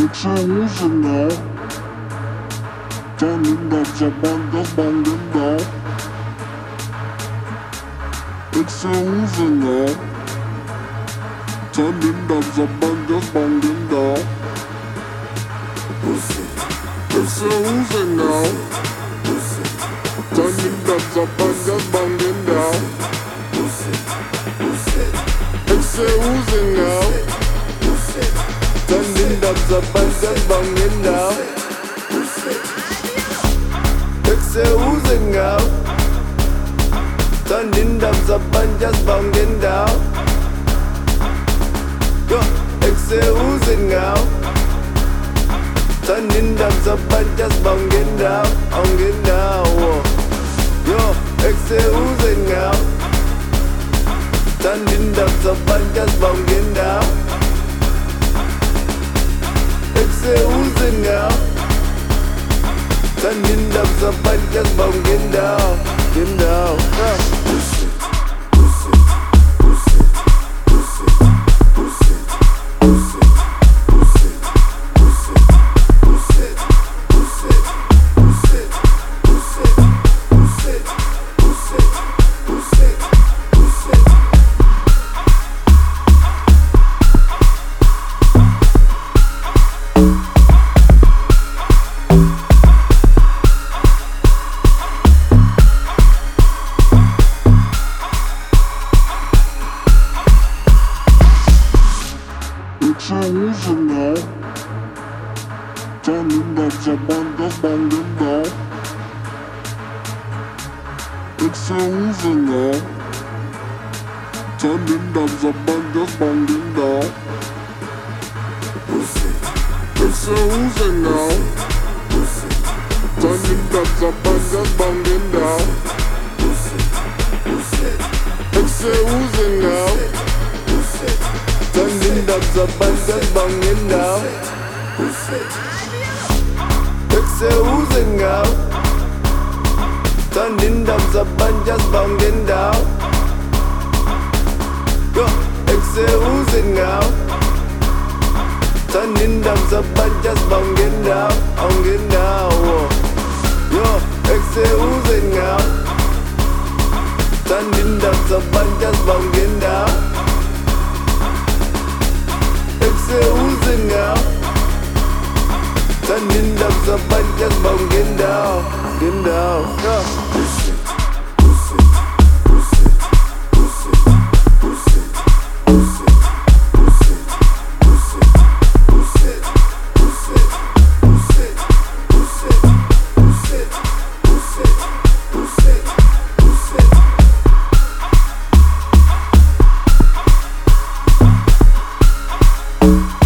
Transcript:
Uçağımızın Tanrımda zabanda bandında Uçağımızın Tanrımda zabanda bandında Uçağımızın Tanrımda zabanda bandında Uçağımızın Tanrımda zabanda bandında Oozing out, turning up the bunches banging down. Yo, oozing out, turning up the bunches banging down, banging down. Yo, oozing out, turning up the bunches banging down. Oozing out. Turning up the bunches, banging down, getting down. Uçağımızın Tanrımda zabanda bandında Uçağımızın Tanrımda zabanda bandında Uçağımızın Tanrımda zabanda bandında Uçağımızın Turning up the bunches, banging down. Oozing out, turning up the bunches, banging down. Yo, oozing out, turning up the bunches, banging down, banging down. Yo, oozing out, turning up the bunches, banging down. Oozing out, turning up the bunches, banging down, getting down. Yeah.